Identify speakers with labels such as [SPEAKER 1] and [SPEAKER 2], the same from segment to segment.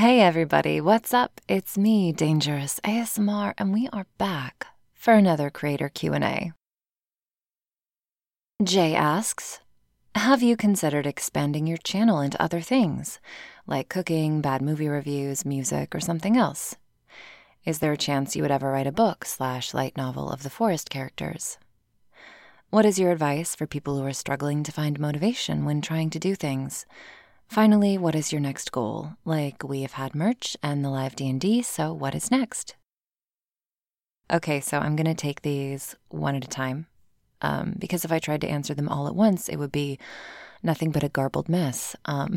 [SPEAKER 1] Hey everybody, what's up? It's me, Dangerous ASMR, and we are back for another creator Q&A. Jay asks, have you considered expanding your channel into other things, like cooking, bad movie reviews, music, or something else? Is there a chance you would ever write a book/light novel of the Forest characters? What is your advice for people who are struggling to find motivation when trying to do things? Finally, what is your next goal? Like, we have had merch and the live D&D, so what is next? Okay, so I'm going to take these one at a time, because if I tried to answer them all at once, it would be nothing but a garbled mess. I'm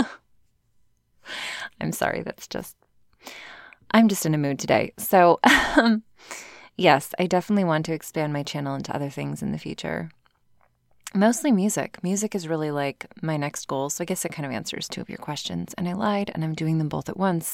[SPEAKER 1] sorry, I'm just in a mood today. So, yes, I definitely want to expand my channel into other things in the future. Mostly music. Music is really like my next goal, so I guess it kind of answers two of your questions. And I lied, and I'm doing them both at once.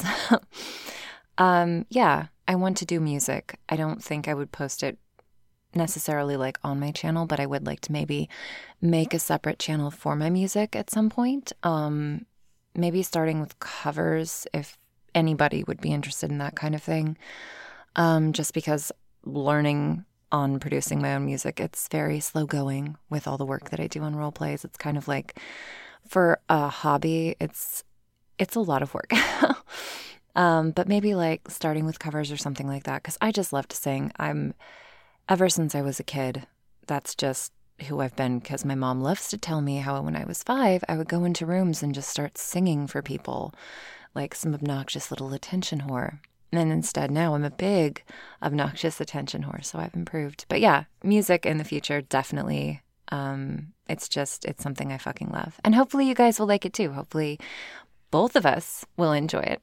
[SPEAKER 1] Yeah, I want to do music. I don't think I would post it necessarily like on my channel, but I would like to maybe make a separate channel for my music at some point. Maybe starting with covers if anybody would be interested in that kind of thing. Just because learning on producing my own music, it's very slow going with all the work that I do on role plays. It's kind of like, for a hobby, it's a lot of work. But maybe like starting with covers or something like that, because I just love to sing. Ever since I was a kid, that's just who I've been, because my mom loves to tell me how when I was 5, I would go into rooms and just start singing for people, like some obnoxious little attention whore. And instead now I'm a big obnoxious attention whore, so I've improved. But yeah, music in the future, definitely. It's something I fucking love. And hopefully you guys will like it too. Hopefully both of us will enjoy it.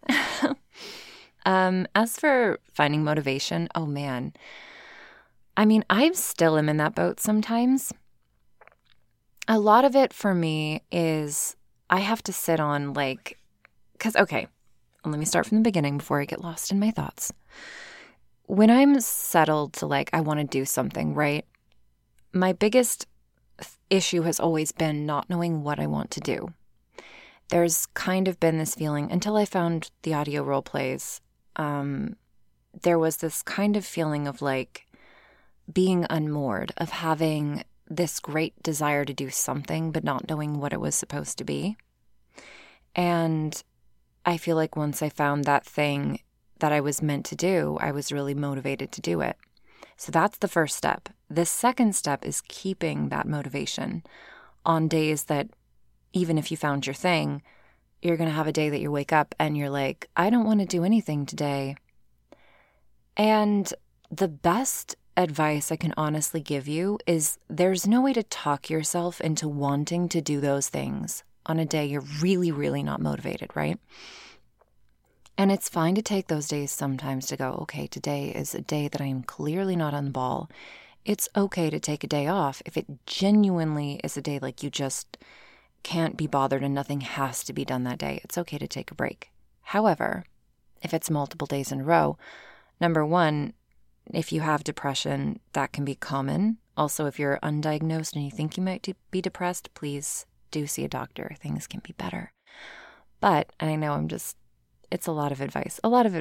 [SPEAKER 1] As for finding motivation, oh man. I mean, I still am in that boat sometimes. A lot of it for me is I have to sit on okay. Let me start from the beginning before I get lost in my thoughts. When I'm settled to I want to do something, right? My biggest issue has always been not knowing what I want to do. There's kind of been this feeling, until I found the audio role plays, there was this kind of feeling of being unmoored, of having this great desire to do something, but not knowing what it was supposed to be. And I feel like once I found that thing that I was meant to do, I was really motivated to do it. So that's the first step. The second step is keeping that motivation on days that, even if you found your thing, you're going to have a day that you wake up and you're like, I don't want to do anything today. And the best advice I can honestly give you is there's no way to talk yourself into wanting to do those things on a day you're really, really not motivated, right? And it's fine to take those days sometimes to go, okay, today is a day that I am clearly not on the ball. It's okay to take a day off if it genuinely is a day you just can't be bothered and nothing has to be done that day. It's okay to take a break. However, if it's multiple days in a row, number one, if you have depression, that can be common. Also, if you're undiagnosed and you think you might be depressed, please do see a doctor. Things can be better. But I know it's a lot of advice.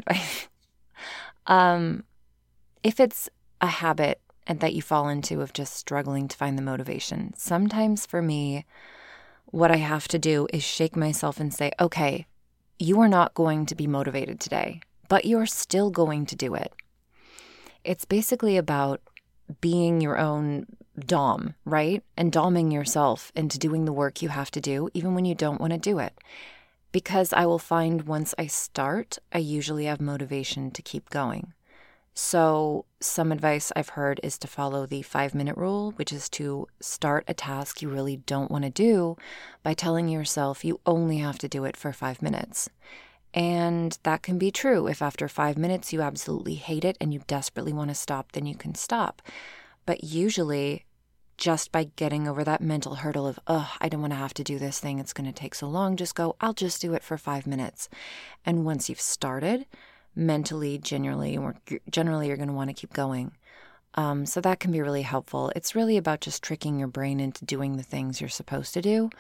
[SPEAKER 1] If it's a habit and that you fall into of just struggling to find the motivation, sometimes for me, what I have to do is shake myself and say, okay, you are not going to be motivated today, but you're still going to do it. It's basically about being your own dom, right? And doming yourself into doing the work you have to do, even when you don't want to do it. Because I will find once I start, I usually have motivation to keep going. So some advice I've heard is to follow the 5-minute rule, which is to start a task you really don't want to do by telling yourself you only have to do it for 5 minutes. And that can be true. If after 5 minutes you absolutely hate it and you desperately want to stop, then you can stop. But usually, just by getting over that mental hurdle of, I don't want to have to do this thing, it's going to take so long, just go, I'll just do it for 5 minutes. And once you've started, mentally, generally you're going to want to keep going. So that can be really helpful. It's really about just tricking your brain into doing the things you're supposed to do.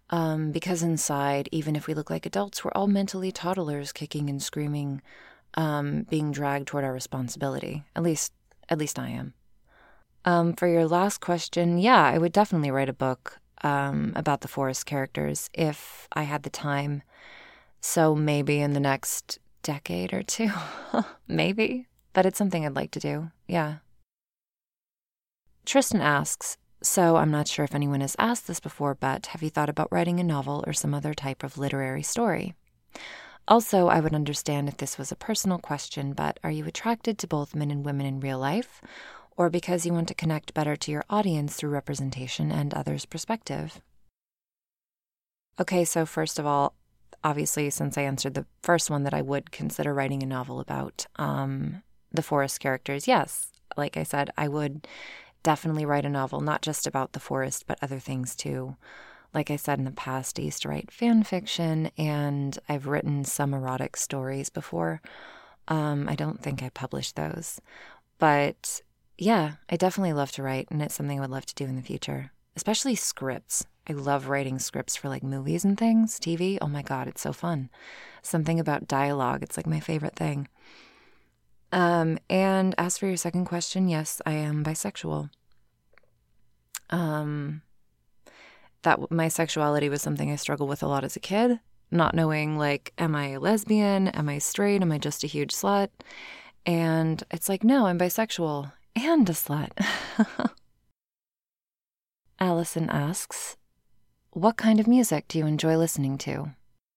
[SPEAKER 1] Because inside, even if we look like adults, we're all mentally toddlers kicking and screaming, being dragged toward our responsibility. At least I am. For your last question, yeah, I would definitely write a book about the Forest characters if I had the time. So maybe in the next decade or two, maybe. But it's something I'd like to do, yeah. Tristan asks, so I'm not sure if anyone has asked this before, but have you thought about writing a novel or some other type of literary story? Also, I would understand if this was a personal question, but are you attracted to both men and women in real life, or because you want to connect better to your audience through representation and others' perspective? Okay, so first of all, obviously, since I answered the first one that I would consider writing a novel about the Forest characters, yes, like I said, I would definitely write a novel, not just about the forest, but other things too. Like I said in the past, I used to write fan fiction, and I've written some erotic stories before. I don't think I published those. But yeah, I definitely love to write, and it's something I would love to do in the future, especially scripts. I love writing scripts for like movies and things, TV. Oh my God, it's so fun. Something about dialogue, it's like my favorite thing. And as for your second question, yes, I am bisexual. That my sexuality was something I struggled with a lot as a kid, not knowing like, am I a lesbian? Am I straight? Am I just a huge slut? And it's like, no, I'm bisexual and a slut. Allison asks, what kind of music do you enjoy listening to?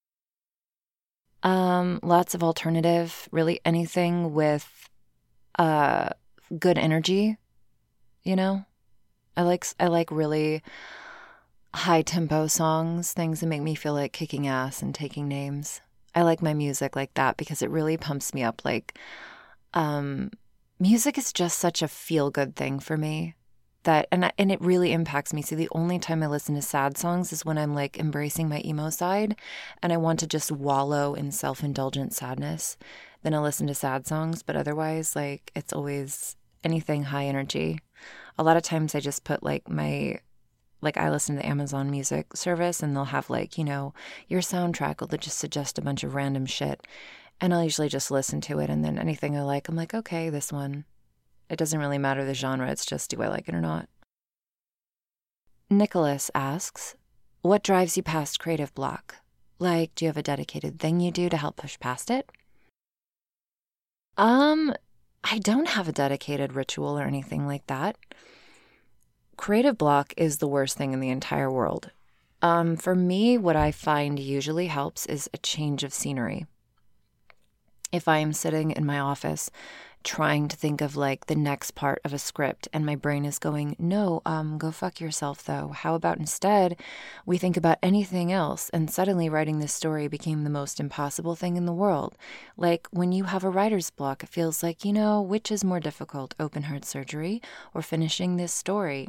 [SPEAKER 1] Lots of alternative, really anything with good energy, you know? I like really high tempo songs, things that make me feel like kicking ass and taking names. I like my music like that because it really pumps me up. Like, music is just such a feel good thing for me. And it really impacts me. So the only time I listen to sad songs is when I'm like embracing my emo side and I want to just wallow in self-indulgent sadness. Then I'll listen to sad songs, but otherwise, like, it's always anything high energy. A lot of times I just put like I listen to the Amazon Music service, and they'll have like, your soundtrack will just suggest a bunch of random shit. And I'll usually just listen to it, and then anything I like, I'm like, okay, this one. It doesn't really matter the genre, it's just, do I like it or not? Nicholas asks, what drives you past creative block? Like, do you have a dedicated thing you do to help push past it? I don't have a dedicated ritual or anything like that. Creative block is the worst thing in the entire world. For me, what I find usually helps is a change of scenery. If I am sitting in my office trying to think of like the next part of a script and my brain is going, no, go fuck yourself though. How about instead we think about anything else? And suddenly writing this story became the most impossible thing in the world. Like when you have a writer's block, it feels like, which is more difficult, open heart surgery or finishing this story?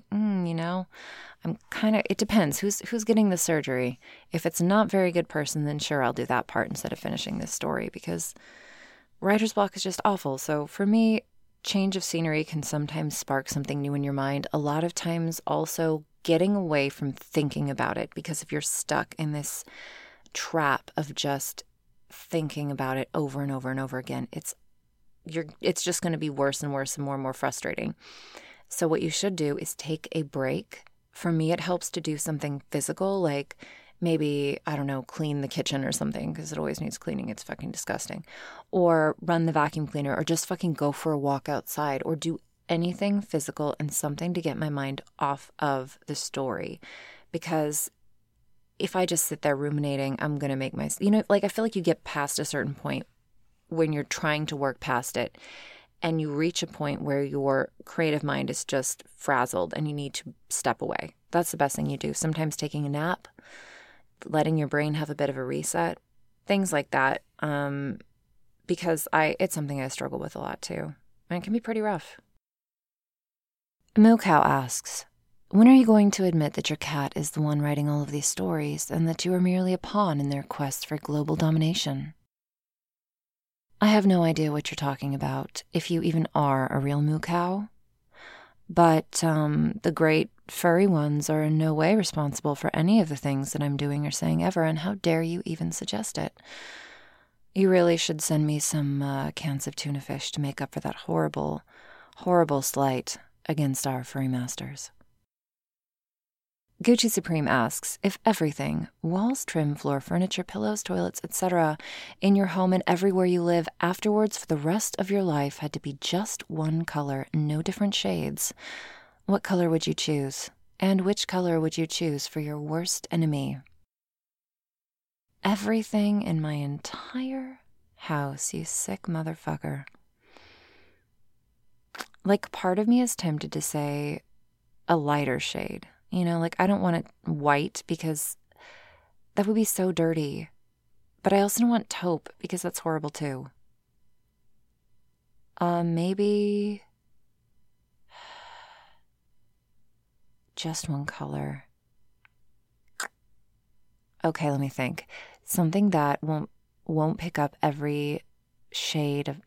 [SPEAKER 1] It depends who's getting the surgery. If it's a not very good person, then sure, I'll do that part instead of finishing this story, because writer's block is just awful. So for me, change of scenery can sometimes spark something new in your mind. A lot of times also getting away from thinking about it, because if you're stuck in this trap of just thinking about it over and over and over again, it's just going to be worse and worse and more frustrating. So what you should do is take a break. For me, it helps to do something physical, like maybe, I don't know, clean the kitchen or something, because it always needs cleaning. It's fucking disgusting. Or run the vacuum cleaner, or just fucking go for a walk outside, or do anything physical and something to get my mind off of the story. Because if I just sit there ruminating, I'm going to make I feel like you get past a certain point when you're trying to work past it, and you reach a point where your creative mind is just frazzled and you need to step away. That's the best thing you do. Sometimes taking a nap, letting your brain have a bit of a reset, things like that. Because it's something I struggle with a lot too. And it can be pretty rough. Moo Cow asks, when are you going to admit that your cat is the one writing all of these stories and that you are merely a pawn in their quest for global domination? I have no idea what you're talking about, if you even are a real moo cow. But the great furry ones are in no way responsible for any of the things that I'm doing or saying ever, and how dare you even suggest it? You really should send me some cans of tuna fish to make up for that horrible, horrible slight against our furry masters. Gucci Supreme asks, if everything, walls, trim, floor, furniture, pillows, toilets, etc., in your home and everywhere you live afterwards for the rest of your life had to be just one color, no different shades, what color would you choose? And which color would you choose for your worst enemy? Everything in my entire house, you sick motherfucker. Like, part of me is tempted to say a lighter shade. You know, like, I don't want it white because that would be so dirty. But I also don't want taupe because that's horrible too. Maybe just one color. Okay, let me think. Something that won't pick up every shade of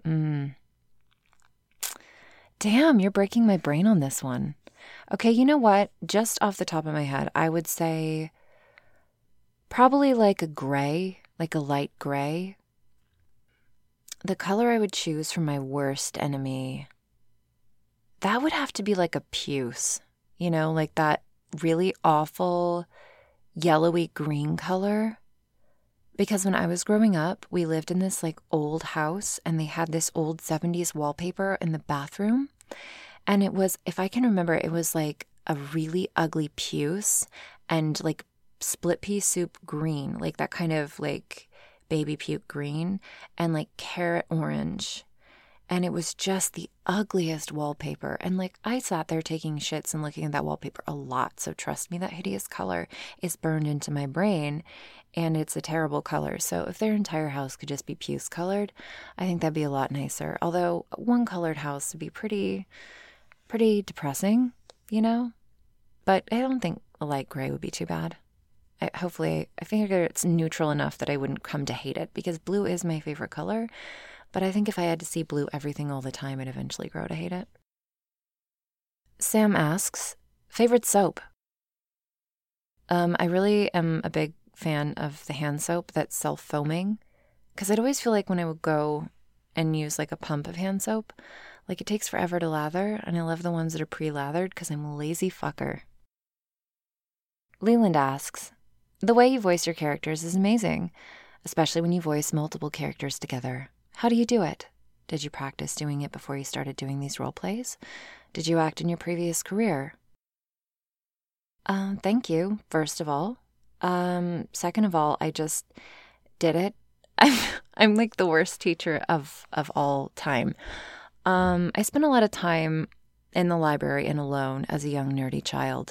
[SPEAKER 1] Damn, you're breaking my brain on this one. Okay, you know what? Just off the top of my head, I would say probably like a gray, like a light gray. The color I would choose for my worst enemy, that would have to be like a puce, you know, like that really awful yellowy green color. Because when I was growing up, we lived in this like old house and they had this old 70s wallpaper in the bathroom. And it was, if I can remember, it was like a really ugly puce and like split pea soup green, like that kind of like baby puke green and like carrot orange. And it was just the ugliest wallpaper. And like I sat there taking shits and looking at that wallpaper a lot. So trust me, that hideous color is burned into my brain and it's a terrible color. So if their entire house could just be puce colored, I think that'd be a lot nicer. Although one colored house would be pretty depressing, you know? But I don't think a light gray would be too bad. I figure it's neutral enough that I wouldn't come to hate it because blue is my favorite color. But I think if I had to see blue everything all the time, I'd eventually grow to hate it. Sam asks, favorite soap? I really am a big fan of the hand soap that's self-foaming because I'd always feel like when I would go and use like a pump of hand soap, like it takes forever to lather, and I love the ones that are pre-lathered because I'm a lazy fucker. Leland asks, the way you voice your characters is amazing, especially when you voice multiple characters together. How do you do it? Did you practice doing it before you started doing these role plays? Did you act in your previous career? Thank you, first of all. Second of all, I just did it. I'm like the worst teacher of all time. I spent a lot of time in the library and alone as a young nerdy child.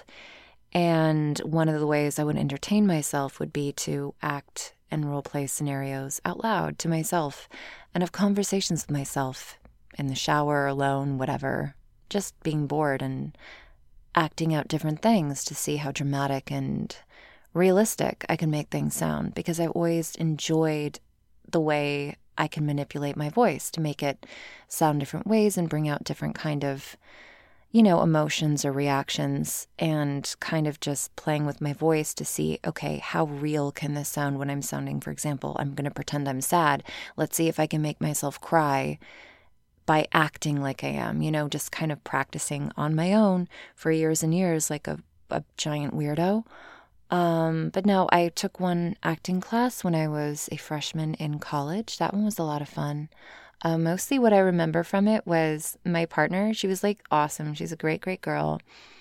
[SPEAKER 1] And one of the ways I would entertain myself would be to act and role play scenarios out loud to myself and have conversations with myself in the shower, alone, whatever, just being bored and acting out different things to see how dramatic and realistic I can make things sound, because I've always enjoyed the way I can manipulate my voice to make it sound different ways and bring out different kind of, you know, emotions or reactions, and kind of just playing with my voice to see, okay, how real can this sound when I'm sounding, for example, I'm going to pretend I'm sad. Let's see if I can make myself cry by acting like I am, you know, just kind of practicing on my own for years and years like a giant weirdo. But no, I took one acting class when I was a freshman in college. That one was a lot of fun. Mostly what I remember from it was my partner. She was like awesome. She's a great, great girl.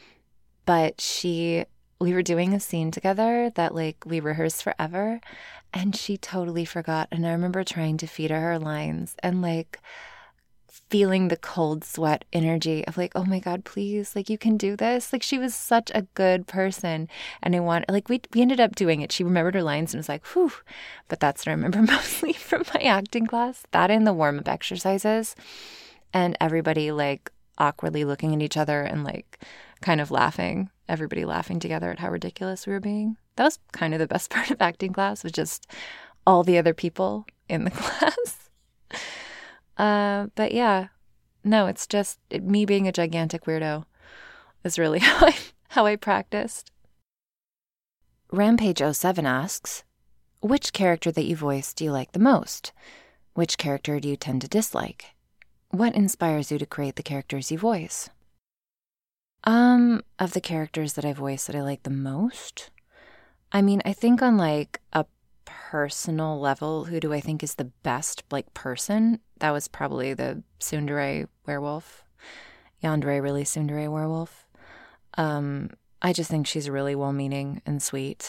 [SPEAKER 1] But we were doing a scene together that like we rehearsed forever, and she totally forgot. And I remember trying to feed her lines and like feeling the cold sweat energy of like, oh my God, please, like you can do this. Like she was such a good person. And we ended up doing it. She remembered her lines and was like, whew. But that's what I remember mostly from my acting class. That and the warm-up exercises. And everybody like awkwardly looking at each other and like kind of laughing. Everybody laughing together at how ridiculous we were being. That was kind of the best part of acting class, was just all the other people in the class. But yeah, no, it's just me being a gigantic weirdo is really how how I practiced. Rampage07 asks, which character that you voice do you like the most? Which character do you tend to dislike? What inspires you to create the characters you voice? Of the characters that I voice that I like the most? I mean, I think on like a personal level, who do I think is the best like person? That was probably the tsundere werewolf. Yandere really tsundere werewolf. I just think she's really well-meaning and sweet.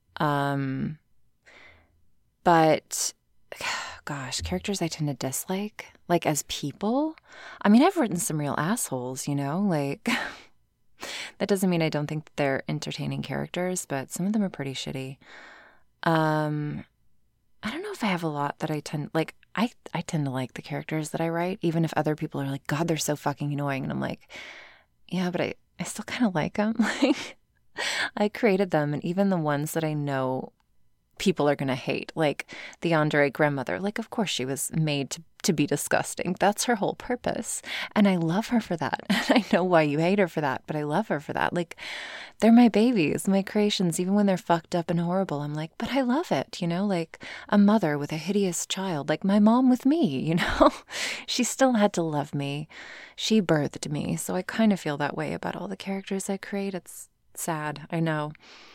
[SPEAKER 1] But gosh, characters I tend to dislike, like as people. I mean, I've written some real assholes, like that doesn't mean I don't think that they're entertaining characters, but some of them are pretty shitty. I don't know if I have a lot that I tend like. I tend to like the characters that I write, even if other people are like, God, they're so fucking annoying, and I'm like, yeah, but I still kind of like them. Like, I created them, and even the ones that I know people are going to hate, like the Yandere grandmother, like, of course she was made to be disgusting. That's her whole purpose. And I love her for that. And I know why you hate her for that, but I love her for that. Like, they're my babies, my creations, even when they're fucked up and horrible. I'm like, but I love it, like a mother with a hideous child, like my mom with me, She still had to love me. She birthed me. So I kind of feel that way about all the characters I create. It's sad, I know.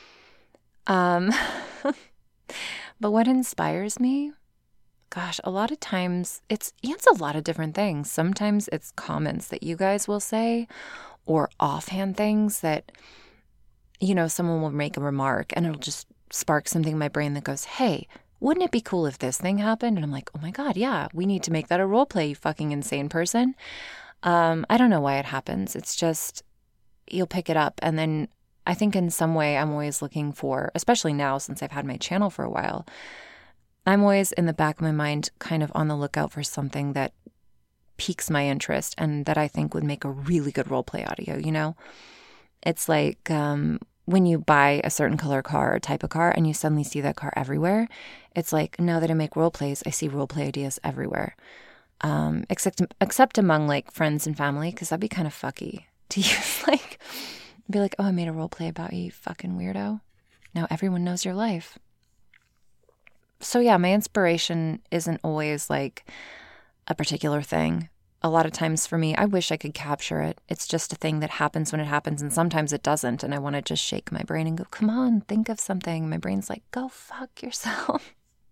[SPEAKER 1] But what inspires me? Gosh, a lot of times it's a lot of different things. Sometimes it's comments that you guys will say or offhand things that, someone will make a remark and it'll just spark something in my brain that goes, hey, wouldn't it be cool if this thing happened? And I'm like, oh my God, yeah, we need to make that a role play, you fucking insane person. I don't know why it happens. It's just, you'll pick it up. And then I think in some way I'm always looking for, especially now since I've had my channel for a while, I'm always in the back of my mind kind of on the lookout for something that piques my interest and that I think would make a really good roleplay audio, It's like when you buy a certain color car or type of car and you suddenly see that car everywhere. It's like, now that I make roleplays, I see roleplay ideas everywhere. Except among like friends and family, because that'd be kind of fucky to use like... Be like, oh, I made a role play about you fucking weirdo. Now everyone knows your life. So yeah, my inspiration isn't always like a particular thing. A lot of times for me, I wish I could capture it. It's just a thing that happens when it happens, and sometimes it doesn't. And I want to just shake my brain and go, come on, think of something. My brain's like, go fuck yourself.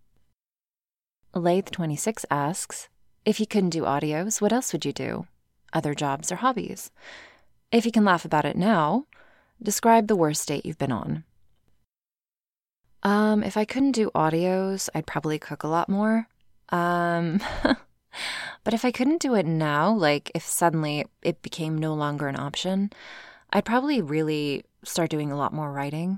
[SPEAKER 1] Lathe26 asks, if you couldn't do audios, what else would you do? Other jobs or hobbies? If you can laugh about it now, describe the worst date you've been on. If I couldn't do audios, I'd probably cook a lot more. But if I couldn't do it now, like if suddenly it became no longer an option, I'd probably really start doing a lot more writing.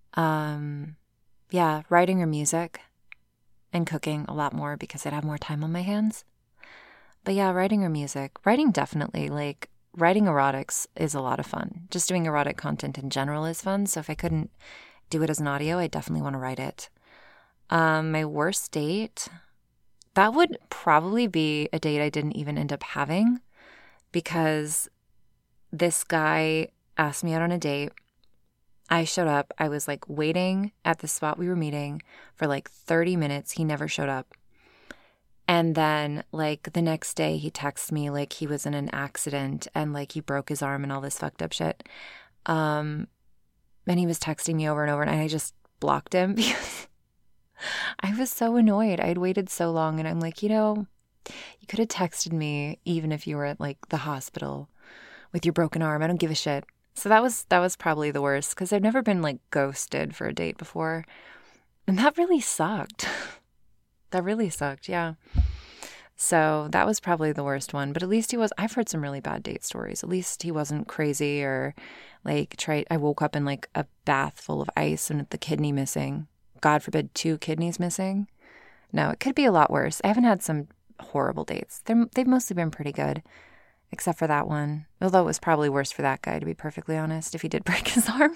[SPEAKER 1] Yeah, writing or music, and cooking a lot more because I'd have more time on my hands. But yeah, writing or music. Writing definitely, like, writing erotics is a lot of fun. Just doing erotic content in general is fun. So if I couldn't do it as an audio, I definitely want to write it. My worst date, that would probably be a date I didn't even end up having, because this guy asked me out on a date. I showed up. I was like waiting at the spot we were meeting for like 30 minutes. He never showed up. And then, like, the next day he texted me, like, he was in an accident and, like, he broke his arm and all this fucked up shit. And he was texting me over and over, and I just blocked him because I was so annoyed. I had waited so long, and I'm like, you could have texted me even if you were at, like, the hospital with your broken arm. I don't give a shit. So that was probably the worst, because I've never been, like, ghosted for a date before. And that really sucked. That really sucked, yeah. So that was probably the worst one. But at least I've heard some really bad date stories. At least he wasn't crazy or like I woke up in like a bath full of ice and the kidney missing. God forbid, 2 kidneys missing. No, it could be a lot worse. I haven't had some horrible dates. They've mostly been pretty good, except for that one. Although it was probably worse for that guy, to be perfectly honest, if he did break his arm.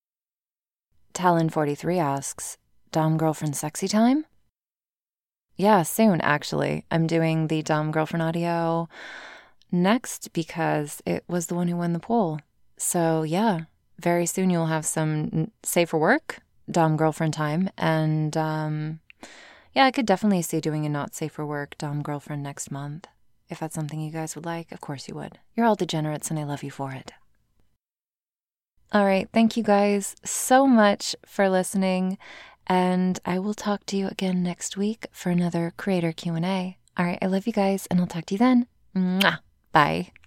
[SPEAKER 1] Talon43 asks, Dom girlfriend sexy time? Yeah, soon, actually. I'm doing the Dom girlfriend audio next because it was the one who won the poll. So, yeah, very soon you'll have some safer work, Dom girlfriend time. And yeah, I could definitely see doing a not safe for work Dom girlfriend next month. If that's something you guys would like, of course you would. You're all degenerates and I love you for it. All right, thank you guys so much for listening. And I will talk to you again next week for another creator Q&A. All right, I love you guys and I'll talk to you then. Mwah. Bye.